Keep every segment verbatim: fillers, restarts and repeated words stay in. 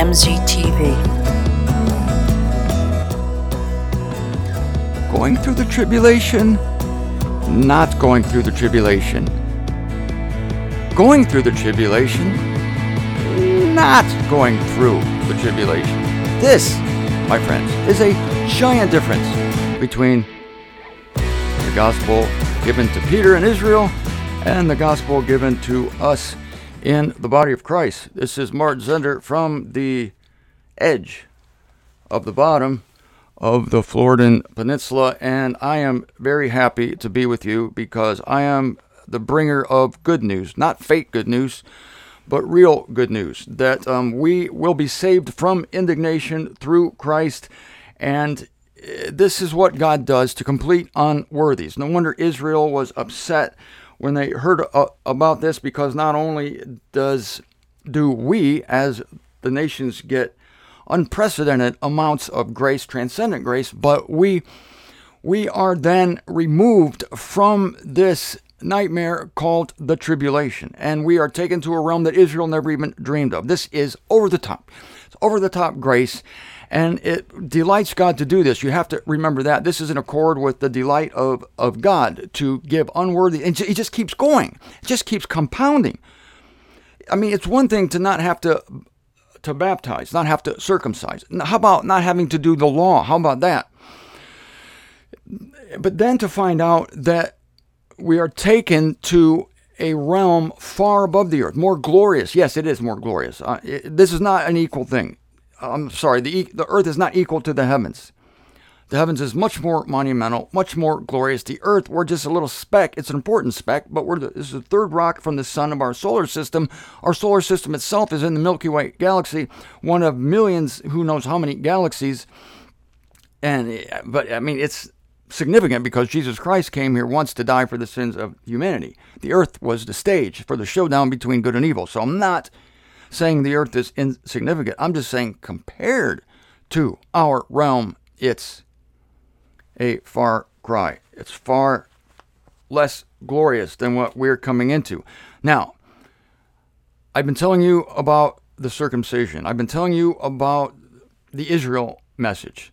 M Z T V. Going through the tribulation, not going through the tribulation. Going through the tribulation, not going through the tribulation. This, my friends, is a giant difference between the gospel given to Peter and Israel and the gospel given to us in the body of Christ. This is Martin Zender from the edge of the bottom of the Floridan Peninsula, and I am very happy to be with you because I am the bringer of good news, not fake good news, but real good news, that um, we will be saved from indignation through Christ, and this is what God does to complete unworthies. No wonder Israel was upset when they heard uh, about this, because not only does do we as the nations get unprecedented amounts of grace, transcendent grace, but we we are then removed from this nightmare called the tribulation, and we are taken to a realm that Israel never even dreamed of. This is over the top. It's over the top grace, and it delights God to do this. You have to remember that. This is in accord with the delight of, of God to give unworthy, and it just keeps going. It just keeps compounding. I mean, it's one thing to not have to to baptize, not have to circumcise. How about not having to do the law? How about that? But then to find out that we are taken to a realm far above the earth, more glorious. Yes, it is more glorious. Uh, it, this is not an equal thing. I'm sorry, the the earth is not equal to the heavens. The heavens is much more monumental, much more glorious. The earth, we're just a little speck. It's an important speck, but we're the, this is the third rock from the sun of our solar system. Our solar system itself is in the Milky Way galaxy, one of millions, who knows how many galaxies. And but I mean, it's significant because Jesus Christ came here once to die for the sins of humanity. The earth was the stage for the showdown between good and evil. So I'm not saying the earth is insignificant. I'm just saying compared to our realm, it's a far cry. It's far less glorious than what we're coming into. Now, I've been telling you about the circumcision. I've been telling you about the Israel message.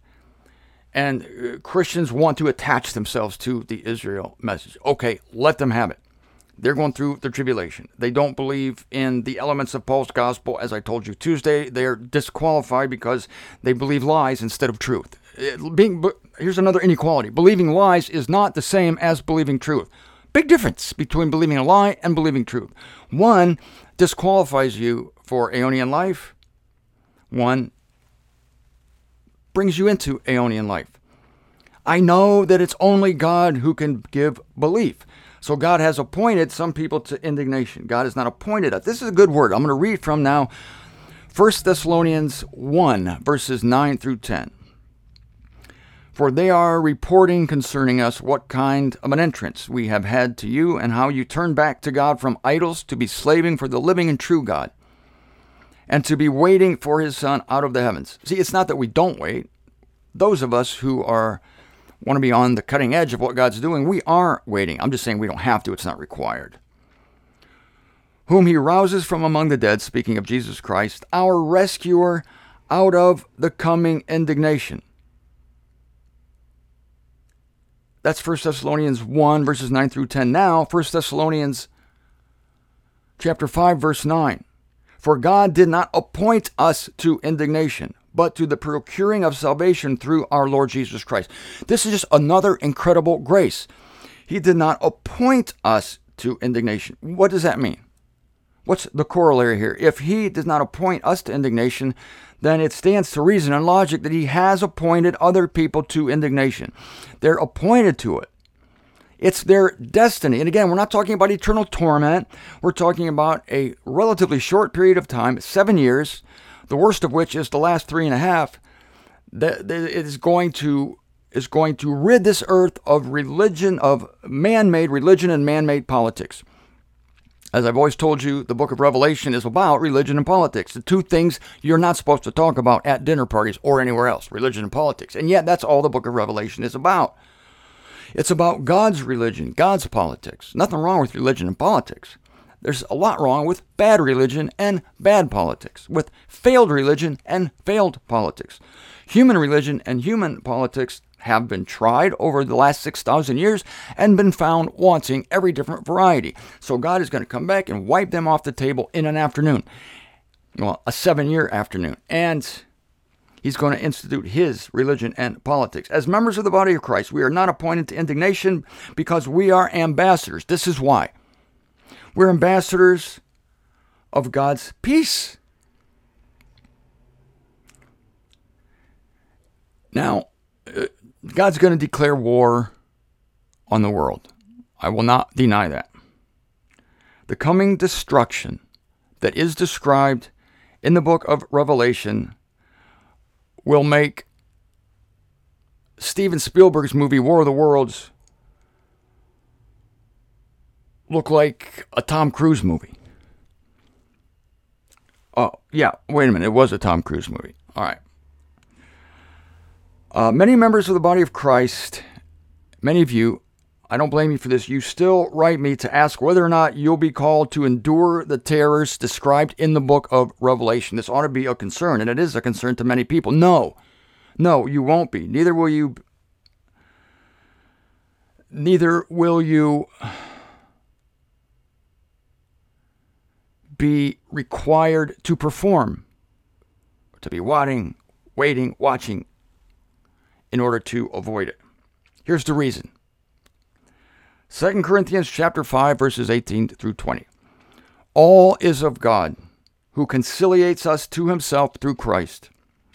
And Christians want to attach themselves to the Israel message. Okay, let them have it. They're going through the tribulation. They don't believe in the elements of Paul's gospel. As I told you Tuesday, they're disqualified because they believe lies instead of truth. It, being, here's another inequality. Believing lies is not the same as believing truth. Big difference between believing a lie and believing truth. One disqualifies you for Aeonian life. One brings you into Aeonian life. I know that it's only God who can give belief. So God has appointed some people to indignation. God has not appointed us. This is a good word. I'm going to read from now First Thessalonians one, verses nine through ten. For they are reporting concerning us what kind of an entrance we have had to you, and how you turn back to God from idols to be slaving for the living and true God, and to be waiting for his Son out of the heavens. See, it's not that we don't wait. Those of us who are want to be on the cutting edge of what God's doing, we are waiting. I'm just saying we don't have to. It's not required. Whom he rouses from among the dead, speaking of Jesus Christ, our rescuer out of the coming indignation. That's First Thessalonians one, verses nine through ten. Now, First Thessalonians chapter five, verse nine. For God did not appoint us to indignation, but to the procuring of salvation through our Lord Jesus Christ. This is just another incredible grace. He did not appoint us to indignation. What does that mean? What's the corollary here? If he does not appoint us to indignation, then it stands to reason and logic that he has appointed other people to indignation. They're appointed to it. It's their destiny. And again, we're not talking about eternal torment. We're talking about a relatively short period of time, seven years, the worst of which is the last three and a half, that it is going to is going to rid this earth of religion, of man-made religion and man-made politics. As I've always told you, the book of Revelation is about religion and politics. The two things you're not supposed to talk about at dinner parties or anywhere else, religion and politics. And yet that's all the book of Revelation is about. It's about God's religion, God's politics. Nothing wrong with religion and politics. There's a lot wrong with bad religion and bad politics, with failed religion and failed politics. Human religion and human politics have been tried over the last six thousand years and been found wanting every different variety. So God is going to come back and wipe them off the table in an afternoon. Well, a seven-year afternoon. And he's going to institute his religion and politics. As members of the body of Christ, we are not appointed to indignation because we are ambassadors. This is why. We're ambassadors of God's peace. Now, God's going to declare war on the world. I will not deny that. The coming destruction that is described in the book of Revelation will make Steven Spielberg's movie War of the Worlds look like a Tom Cruise movie. Oh, yeah, wait a minute. It was a Tom Cruise movie. All right. Uh, many members of the body of Christ, many of you, I don't blame you for this, you still write me to ask whether or not you'll be called to endure the terrors described in the book of Revelation. This ought to be a concern, and it is a concern to many people. No, no, you won't be. Neither will you, neither will you be required to perform, to be waiting, waiting, watching, in order to avoid it. Here's the reason. Second Corinthians chapter five, verses eighteen through twenty. All is of God, who conciliates us to himself through Christ,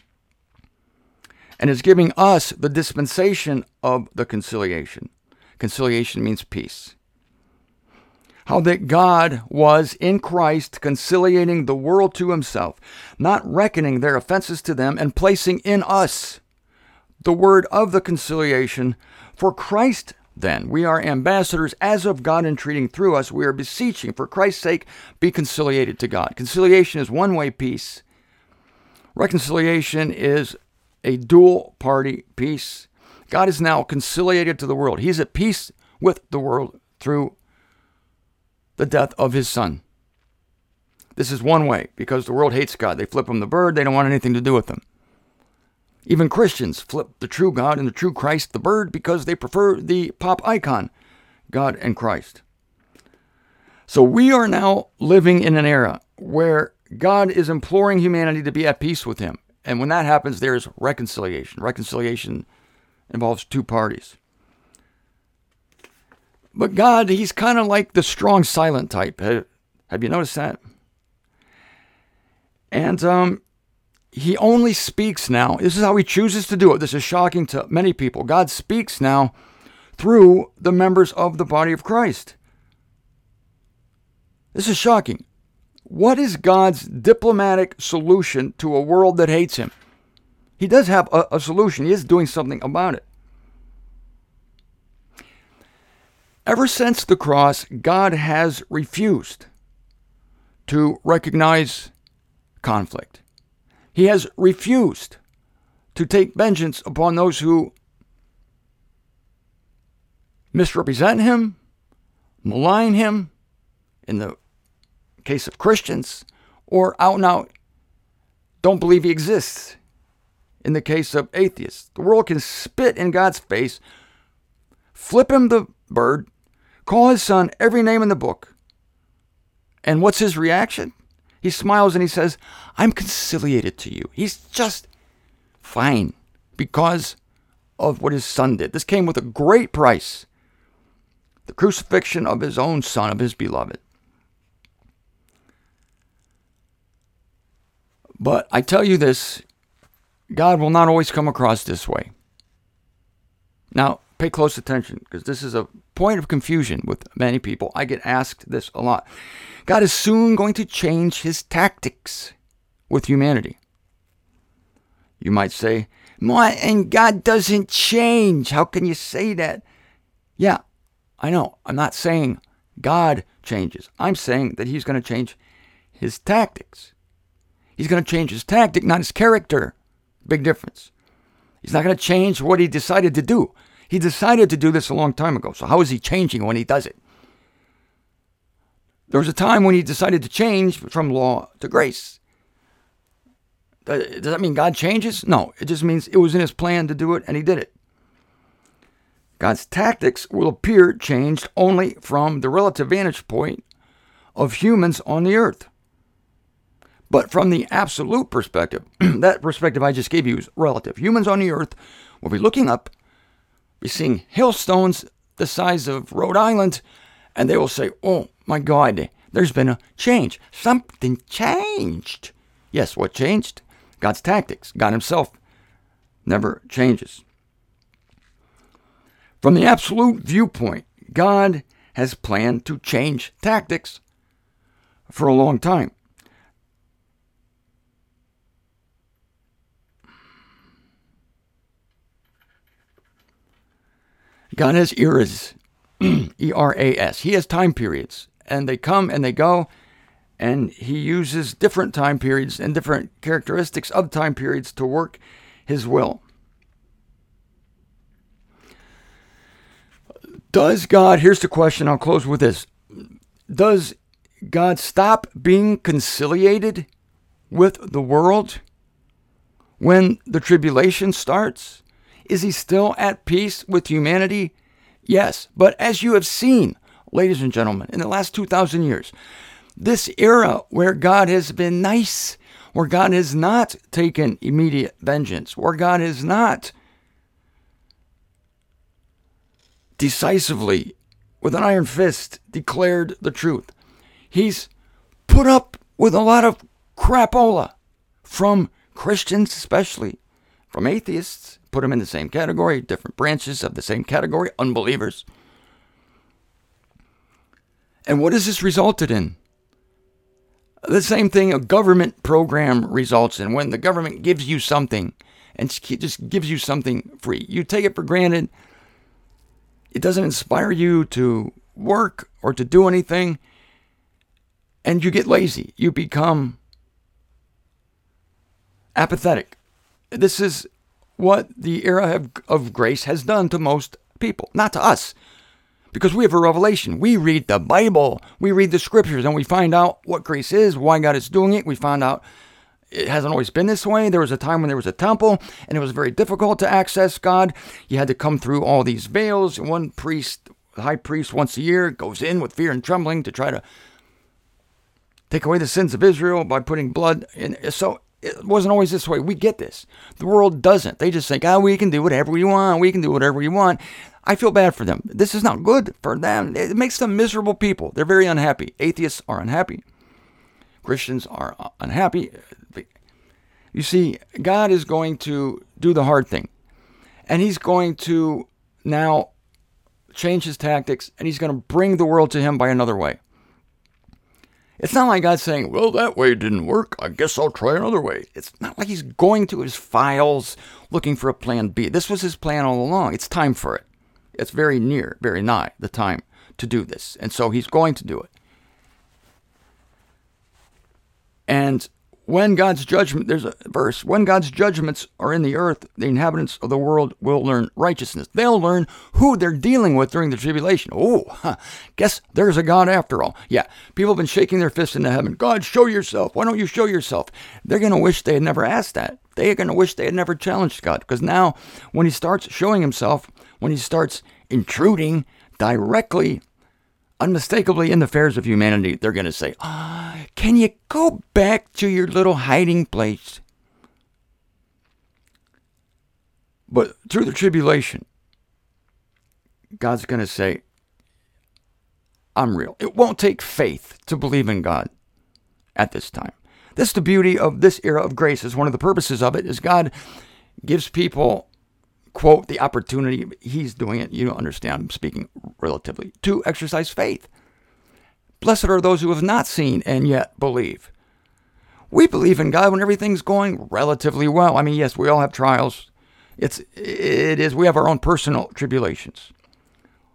and is giving us the dispensation of the conciliation. Conciliation means peace. How that God was in Christ conciliating the world to himself, not reckoning their offenses to them, and placing in us the word of the conciliation. For Christ, then, we are ambassadors as of God entreating through us. We are beseeching, for Christ's sake, be conciliated to God. Conciliation is one-way peace. Reconciliation is a dual-party peace. God is now conciliated to the world. He's at peace with the world through the death of his Son. This is one way, because the world hates God. They flip him the bird. They don't want anything to do with him. Even Christians flip the true God and the true Christ the bird because they prefer the pop icon, God and Christ. So we are now living in an era where God is imploring humanity to be at peace with him. And when that happens, there is reconciliation. Reconciliation involves two parties. But God, he's kind of like the strong silent type. Have, have you noticed that? And um, he only speaks now. This is how he chooses to do it. This is shocking to many people. God speaks now through the members of the body of Christ. This is shocking. What is God's diplomatic solution to a world that hates him? He does have a, a solution. He is doing something about it. Ever since the cross, God has refused to recognize conflict. He has refused to take vengeance upon those who misrepresent him, malign him, in the case of Christians, or out and out don't believe he exists in the case of atheists. The world can spit in God's face, flip him the bird, call his Son every name in the book. And what's his reaction? He smiles and he says, I'm conciliated to you. He's just fine because of what his Son did. This came with a great price. The crucifixion of his own Son, of his beloved. But I tell you this, God will not always come across this way. Now, pay close attention, because this is a point of confusion with many people. I get asked this a lot. God is soon going to change his tactics with humanity. You might say, and God doesn't change. How can you say that? Yeah, I know. I'm not saying God changes. I'm saying that he's going to change his tactics. He's going to change his tactic, not his character. Big difference. He's not going to change what he decided to do. He decided to do this a long time ago. So how is he changing when he does it? There was a time when he decided to change from law to grace. Does that mean God changes? No, it just means it was in his plan to do it, and he did it. God's tactics will appear changed only from the relative vantage point of humans on the earth. But from the absolute perspective, that perspective I just gave you is relative. Humans on the earth will be looking up, be seeing hailstones the size of Rhode Island, and they will say, oh my God, there's been a change. Something changed. Yes, what changed? God's tactics. God himself never changes. From the absolute viewpoint, God has planned to change tactics for a long time. God has eras, E R A S. He has time periods, and they come and they go, and he uses different time periods and different characteristics of time periods to work his will. Does God, here's the question, I'll close with this. Does God stop being conciliated with the world when the tribulation starts? Is he still at peace with humanity? Yes, but as you have seen, ladies and gentlemen, in the last two thousand years, this era where God has been nice, where God has not taken immediate vengeance, where God has not decisively, with an iron fist, declared the truth. He's put up with a lot of crapola from Christians especially, from atheists, put them in the same category, different branches of the same category, unbelievers. And what has this resulted in? The same thing a government program results in. When the government gives you something and just gives you something free, you take it for granted. It doesn't inspire you to work or to do anything, and you get lazy. You become apathetic. This is what the era of, of grace has done to most people, not to us, because we have a revelation. We read the Bible, we read the scriptures, and we find out what grace is, why God is doing it. We find out it hasn't always been this way. There was a time when there was a temple, and it was very difficult to access God. You had to come through all these veils. One priest, the high priest, once a year goes in with fear and trembling to try to take away the sins of Israel by putting blood in. So it wasn't always this way. We get this. The world doesn't. They just think, oh, we can do whatever we want. We can do whatever we want. I feel bad for them. This is not good for them. It makes them miserable people. They're very unhappy. Atheists are unhappy. Christians are unhappy. You see, God is going to do the hard thing. And he's going to now change his tactics, and he's going to bring the world to him by another way. It's not like God's saying, well, that way didn't work. I guess I'll try another way. It's not like he's going to his files looking for a plan B. This was his plan all along. It's time for it. It's very near, very nigh the time to do this. And so he's going to do it. And when God's judgment, there's a verse, when God's judgments are in the earth, the inhabitants of the world will learn righteousness. They'll learn who they're dealing with during the tribulation. Oh, huh, guess there's a God after all. Yeah, people have been shaking their fists into heaven. God, show yourself. Why don't you show yourself? They're going to wish they had never asked that. They're going to wish they had never challenged God. Because now, when he starts showing himself, when he starts intruding directly, unmistakably in the affairs of humanity, they're going to say, ah, can you go back to your little hiding place? But through the tribulation, God's going to say, I'm real. It won't take faith to believe in God at this time. This is the beauty of this era of grace. Is one of the purposes of it is God gives people, quote, the opportunity, he's doing it, you don't understand, I'm speaking relatively, to exercise faith. Blessed are those who have not seen and yet believe. We believe in God when everything's going relatively well. I mean, yes, we all have trials. It's, it is, we have our own personal tribulations.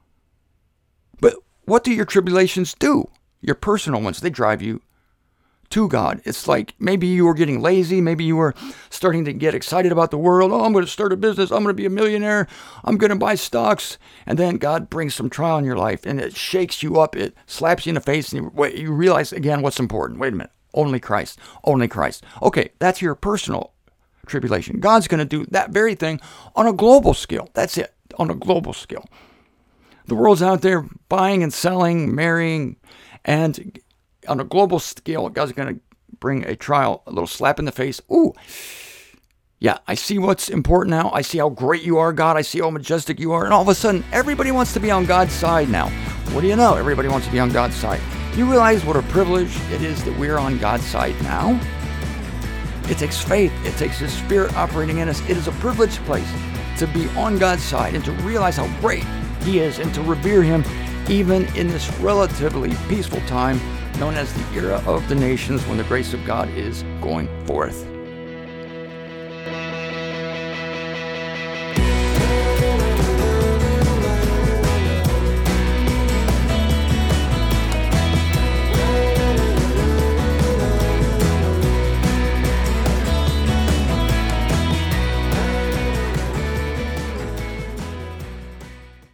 But what do your tribulations do? Your personal ones, they drive you to God. It's like maybe you were getting lazy. Maybe you were starting to get excited about the world. Oh, I'm going to start a business. I'm going to be a millionaire. I'm going to buy stocks. And then God brings some trial in your life and it shakes you up. It slaps you in the face and you, you realize again what's important. Wait a minute. Only Christ. Only Christ. Okay, that's your personal tribulation. God's going to do that very thing on a global scale. That's it. On a global scale. The world's out there buying and selling, marrying, and on a global scale, God's going to bring a trial, a little slap in the face. Ooh, yeah, I see what's important now. I see how great you are, God. I see how majestic you are. And all of a sudden, everybody wants to be on God's side now. What do you know? Everybody wants to be on God's side. You realize what a privilege it is that we're on God's side now? It takes faith. It takes His Spirit operating in us. It is a privileged place to be on God's side and to realize how great He is and to revere Him even in this relatively peaceful time known as the era of the nations when the grace of God is going forth.